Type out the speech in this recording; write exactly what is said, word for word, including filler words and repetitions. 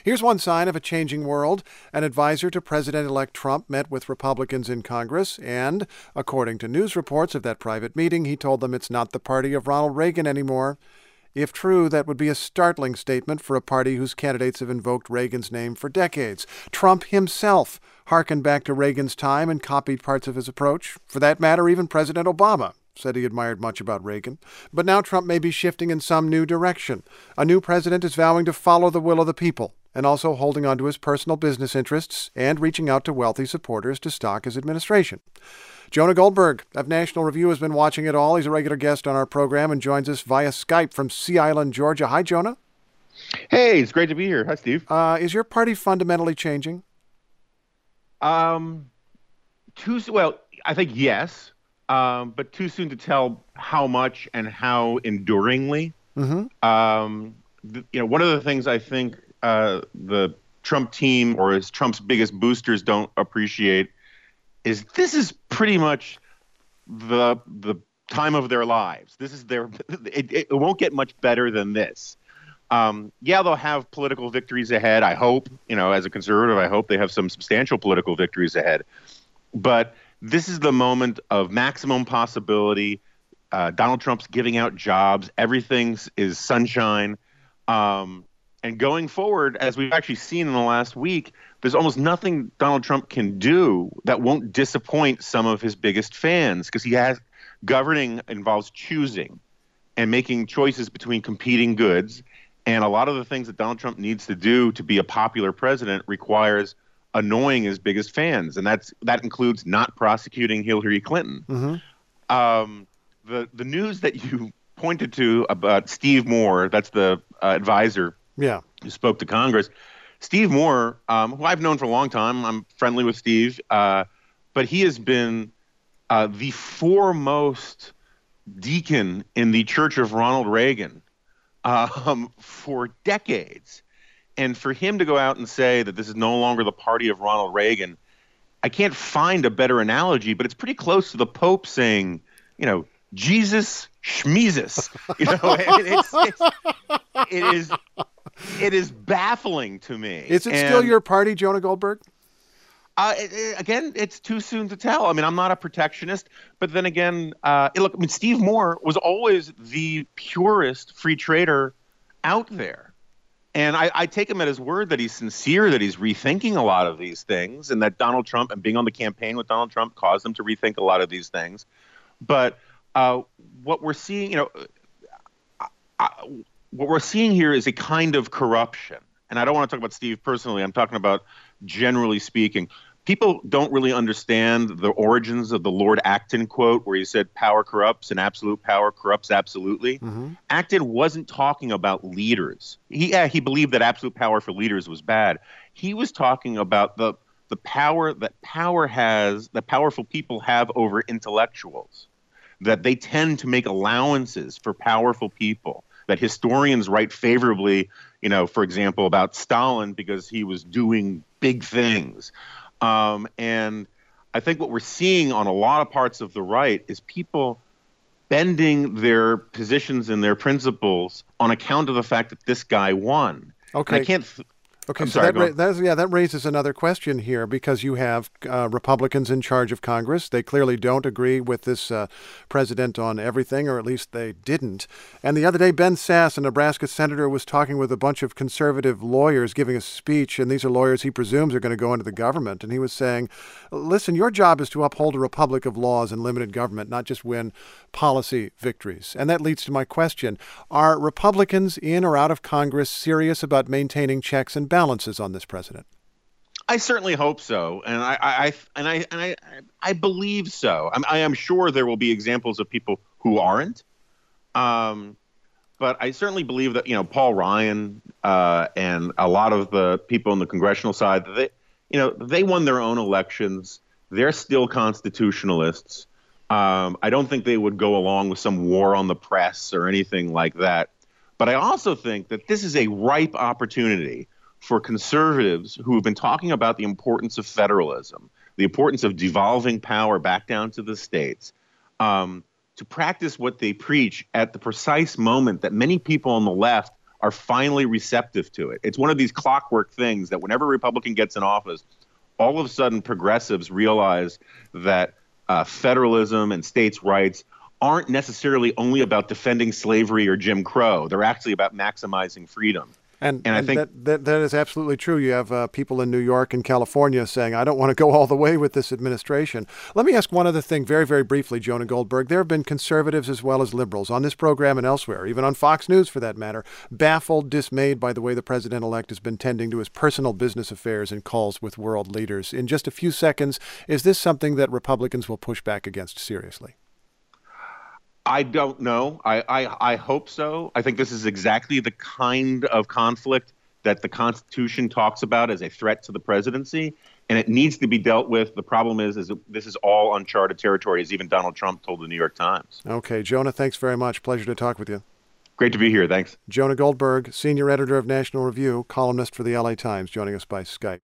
Here's one sign of a changing world. An advisor to President-elect Trump met with Republicans in Congress, and, according to news reports of that private meeting, he told them it's not the party of Ronald Reagan anymore. If true, that would be a startling statement for a party whose candidates have invoked Reagan's name for decades. Trump himself harkened back to Reagan's time and copied parts of his approach. For that matter, even President Obama said he admired much about Reagan. But now Trump may be shifting in some new direction. A new president is vowing to follow the will of the people and also holding on to his personal business interests and reaching out to wealthy supporters to stock his administration. Jonah Goldberg of National Review has been watching it all. He's a regular guest on our program and joins us via Skype from Sea Island, Georgia. Hi, Jonah. Hey, it's great to be here. Hi, Steve. Uh, is your party fundamentally changing? Um, too well, I think yes, um, but too soon to tell how much and how enduringly. Mm-hmm. Um, th- you know, one of the things I think uh, the Trump team or his Trump's biggest boosters don't appreciate is this is pretty much the the time of their lives. This is their. It, it won't get much better than this. Um, yeah, they'll have political victories ahead. I hope, you know, as a conservative, I hope they have some substantial political victories ahead. But this is the moment of maximum possibility. Uh, Donald Trump's giving out jobs. Everything is sunshine. Um, and going forward, as we've actually seen in the last week, there's almost nothing Donald Trump can do that won't disappoint some of his biggest fans, because he has governing involves choosing and making choices between competing goods. And a lot of the things that Donald Trump needs to do to be a popular president requires annoying his biggest fans. And that's that includes not prosecuting Hillary Clinton. Mm-hmm. Um, the, the news that you pointed to about Steve Moore, that's the uh, advisor yeah. who spoke to Congress. Steve Moore, um, who I've known for a long time, I'm friendly with Steve, uh, but he has been uh, the foremost deacon in the Church of Ronald Reagan um, for decades. And for him to go out and say that this is no longer the party of Ronald Reagan, I can't find a better analogy, but it's pretty close to the Pope saying, you know, Jesus schmeezus. You know, it's, it's, it is it is baffling to me. Is it and, still your party, Jonah Goldberg? Uh, it, it, again, it's too soon to tell. I mean, I'm not a protectionist, but then again, uh, look, I mean, Steve Moore was always the purest free trader out there. And I, I take him at his word that he's sincere, that he's rethinking a lot of these things, and that Donald Trump and being on the campaign with Donald Trump caused him to rethink a lot of these things. But uh, what we're seeing, you know, I, I, what we're seeing here is a kind of corruption. And I don't want to talk about Steve personally. I'm talking about generally speaking. People don't really understand the origins of the Lord Acton quote where he said power corrupts and absolute power corrupts absolutely. Mm-hmm. Acton wasn't talking about leaders. He, yeah, he believed that absolute power for leaders was bad. He was talking about the, the power that power has, that powerful people have over intellectuals, that they tend to make allowances for powerful people, that historians write favorably, you know, for example, about Stalin because he was doing big things. Um, and I think what we're seeing on a lot of parts of the right is people bending their positions and their principles on account of the fact that this guy won. Okay. And I can't. Th- Okay, I'm so sorry, that, ra- that's, yeah, that raises another question here, because you have uh, Republicans in charge of Congress. They clearly don't agree with this uh, president on everything, or at least they didn't. And the other day, Ben Sasse, a Nebraska senator, was talking with a bunch of conservative lawyers, giving a speech, and these are lawyers he presumes are going to go into the government. And he was saying, listen, your job is to uphold a republic of laws and limited government, not just win policy victories. And that leads to my question. Are Republicans in or out of Congress serious about maintaining checks and balances on this president? I certainly hope so, and I, I and I and I I believe so. I'm, I am sure there will be examples of people who aren't, um, but I certainly believe that you know Paul Ryan uh, and a lot of the people on the congressional side, they you know they won their own elections. They're still constitutionalists. Um, I don't think they would go along with some war on the press or anything like that. But I also think that this is a ripe opportunity for conservatives who have been talking about the importance of federalism, the importance of devolving power back down to the states, um, to practice what they preach at the precise moment that many people on the left are finally receptive to it. It's one of these clockwork things that whenever a Republican gets in office, all of a sudden progressives realize that uh, federalism and states' rights aren't necessarily only about defending slavery or Jim Crow. They're actually about maximizing freedom. And, and I and think that, that, that is absolutely true. You have uh, people in New York and California saying, I don't want to go all the way with this administration. Let me ask one other thing very, very briefly, Jonah Goldberg. There have been conservatives as well as liberals on this program and elsewhere, even on Fox News for that matter, baffled, dismayed by the way the president-elect has been tending to his personal business affairs and calls with world leaders. In just a few seconds, is this something that Republicans will push back against seriously? I don't know. I, I, I hope so. I think this is exactly the kind of conflict that the Constitution talks about as a threat to the presidency, and it needs to be dealt with. The problem is, is this is all uncharted territory, as even Donald Trump told the New York Times. Okay, Jonah, thanks very much. Pleasure to talk with you. Great to be here. Thanks. Jonah Goldberg, senior editor of National Review, columnist for the L A Times, joining us by Skype.